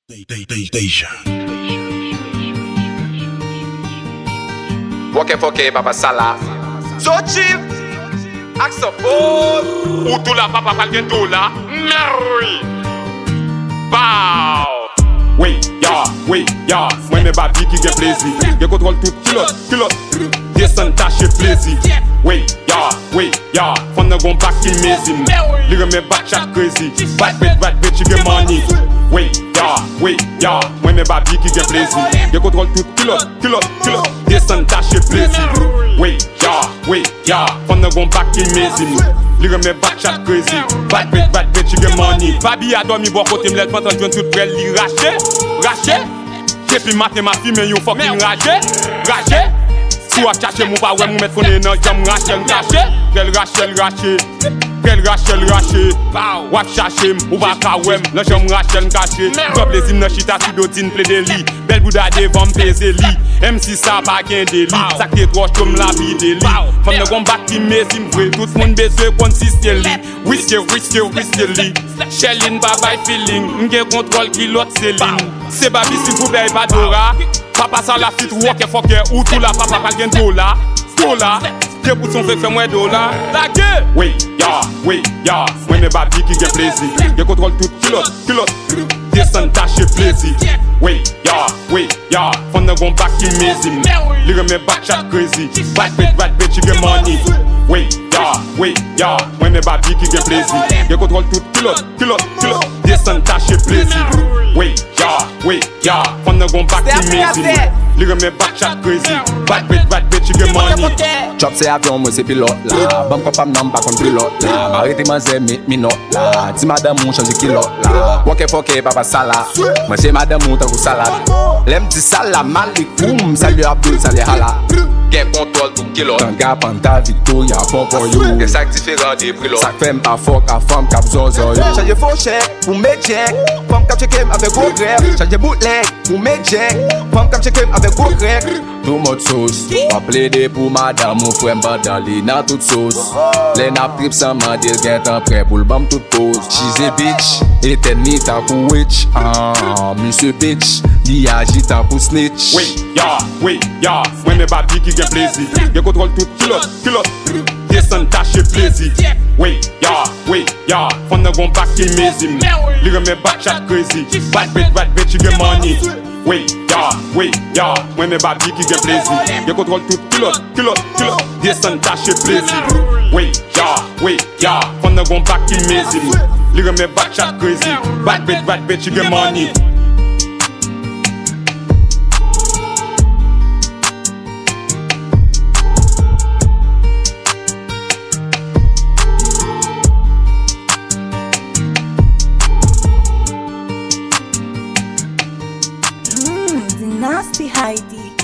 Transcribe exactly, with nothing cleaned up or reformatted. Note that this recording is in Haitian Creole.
Deja. Foke foke papa sala. So cheap. Axe bon. Ou tout la papa pal gen tout la. Merri. Bow. Oui, ya, oui, ya. Moi mes babi qui gen plaisir. Gen contrôle tout kilot, kilot. Descend tache plaisir. Oui, ya, oui, ya. Fon nan gon back qui mezim. Li reme back chat crazy. Bad bit, bad bit, you get money. Oui, ya, oui, ya. Moi mes babi qui gen plaisir. Gen contrôle tout kilot, kilot, kilot. Descend tache plaisir. Oui, ya, oui, ya. Fon nan gon back qui mezim. Li reme back chat crazy. Bad bit, bad bit, you get money. Babi a dormi bo kote m'let pantan jouen tout près li rache, rache. Depuis matin ma fille mais yon fucking rache, rache. Si ou a chache mou pa wè mou met fone nan jam rache m'kache. Rel rache, l rache. Rel rache, l rache. Wap chache m, ou pa ka wèm nan jam rache m'kache. Top les im nan chita si dotine ple de li. Bel bouda devan m'pese li. M si sa pa gen de li. Sakte troche tom la bi de li. Fam nan gon bak ki mezim vwe. Tout moun beze konsiste li. Whiske, whiske, whiske li. Shellin ba bay feeling. Nge kontrol ki lot selling. Se babi si pou bey badora. Papa sa la fit woke foke ou tout la papa pal gen dola. Dola. Ke pou son fek fe mwen dola. La ge. Oui, ya, oui, ya. Mwen me babi ki gen plaisir. Gen kontrol tout kilot, kilot. Descend tache plaisir. Oui, ya, oui, ya. Fon nan gon back ki mezim. Li reme back chat crazy. Bad bit, bad bit, you get money. Oui, ya, oui, ya. Mwen me babi ki gen plaisir. Gen kontrol tout kilot, kilot, kilot. Descend tache plaisir. Oui, ya, oui, ya. Fon nan gon back ki mezim. Li reme back chat crazy. Bad bit, bad bit, you get money. Chop se avyon mwen se pilot la. Bam kopam nan bakon pilot la. Marite man se mi, mi not la. Ti madam moun chanji kilot la. Woke foke papa sala. Mwen se madam moun takou salade. Lem ti sala malikoum. Salye Abdul, salye hala. Gen kontrol tout kilot. Tanga panta Victoria popo yo. Gen sak diferent de prilot. Sak fem a fok a fam kap zozo yo. Chanje fauchek, pou me jek. Fam kap chekem avek go grek. Chanje bootleg, pou me jek. Fam kap chekem avek go grek. Too much sauce. Wa ple de pou madame ou frem badan li nan tout sauce. Len ap trip san mandil gen tan pre pou l'bam tout pose. She's a bitch, eten ni takou witch. Ah, monsieur bitch, li agi takou snitch. Oui, ya, oui, ya. Mwen me babi ki gen plaisir. Gen kontrol tout kilot, kilot. Descend tache plaisir. Oui, ya, oui, ya. Fon nan gon back ki mezim. Li reme back chat crazy. Bad bit, bad bit, you get money. Oui, ya, oui, ya. Mwen me babi ki gen plaisir. Gen kontrol tout kilot, kilot, kilot. Descend tache plaisir. Oui, ya, oui, ya. Fon nan gon back ki mezim. Li reme back chat crazy. Bad bit, bad bit, you get money. Nasty Heidi.